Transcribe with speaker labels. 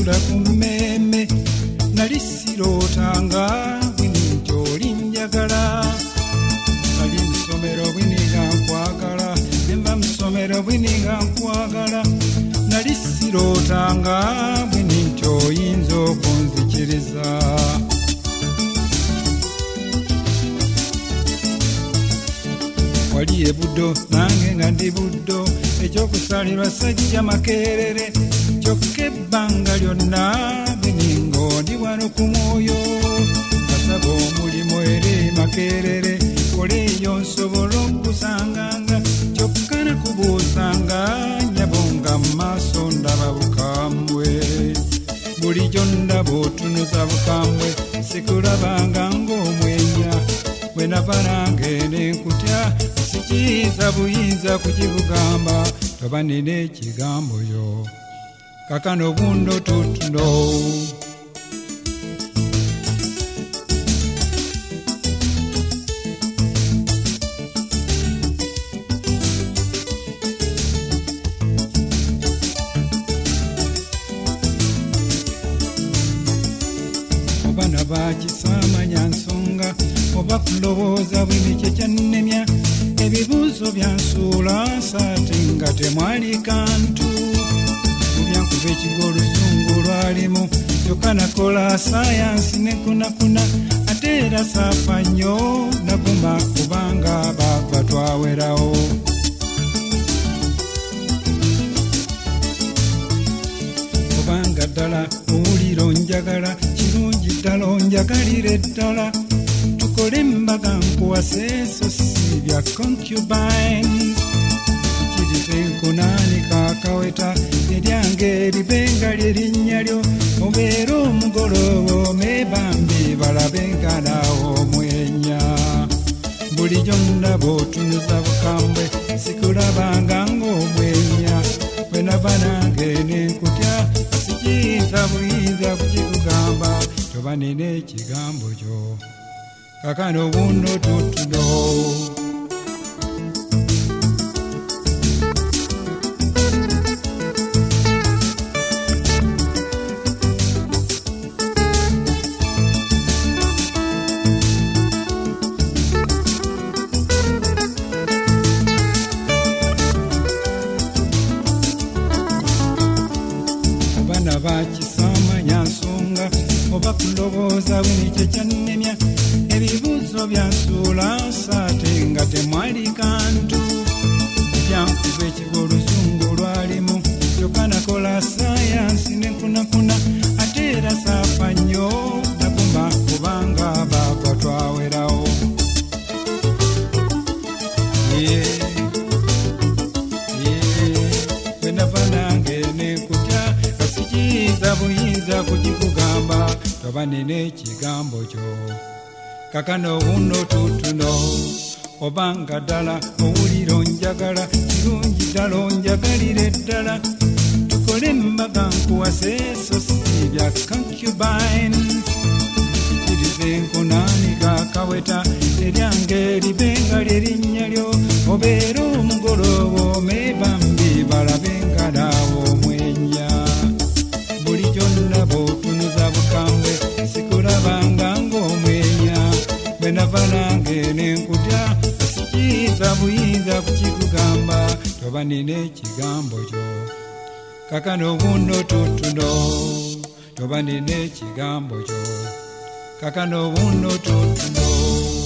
Speaker 1: nsula ku mmemme nali sirootanga bwini nti oli njagala nali musomero bwini nga nkwagala nemba musomero bwini nga nkwagala nali sirootanga bwini nti oyinza okunzikiriza wali ebuddo nange nga ndi buddo ekyokusalirwa sajja makerere kyokka ebbanga lyonna biningo ndi wano ku mwoyo basaba omulimu eri makerere koleeyo nsobola okusanganga kyokka nakubuusanga nyabonga mu maaso ndaba bukambwe bulijjo ndaba otunuza bukambwe sikulabanga ng'omwenya bwe nava nange nenkutya sikiyiza buyinza kukibugamba toba nina ekigambo yo kakano bundo tutuno obana bakisamanya nsonga oba kulowooza bwimi kyekyannemya ebibuuzo byansuula nsaate nga temwali kantu mubyankuba ekigo olusungu lwalimu kyokka nakola sayansi nekunakuna ate era saafa nnyo naguma kubanga baava twawerawo kubanga ddala owulira onjagala kirungi ddala onjagalira eddala tukole embaga nkuwase so si bya concubines kirize nkunaanika akaweta eryange eribenga lyerinnya lyo obeera omugolowo mebambi balabenga naawo omwenya bulijjo ndaba otunuza bukambwe sikulabanga ng'omwenya bwe nava nange nenkutya sikiyiza buyinza kukikugamba toba nina ekigambo kyo kakano buno tutuno abana bakisamanya nsonga oba kulowooza bwini kyekyannemya ebibuuzo byansuula nsaate nga temwali kantu byankuba ekigo olusungu lwalimu kyokka nakola sayansi nenkunakuna ate era saafa nnyo naguma kubanga baava twawerawo bwe nava nange nenkutya kasikiyiza buyinza kukikugamba toba nina ekigambo kyo kakano buno tutuno obanga ddala owulira onjagala kirungi ddala onjagalira eddala tukole embaga nkuwase so si bya concubines kirize nkunaanika akaweta eryange eribenga lyerinnya lyo obeera omugolowo mebambi balabenga naawo omwenya bulijjo ndaba otunuza bukambwe sikulabanga ng'omwenya bwe nava nange nenkutya sikiyiza buyinza kukikugamba toba nina ekigambo kyo kakano buno tutuno toba nina ekigambo kyo kakano buno tutuno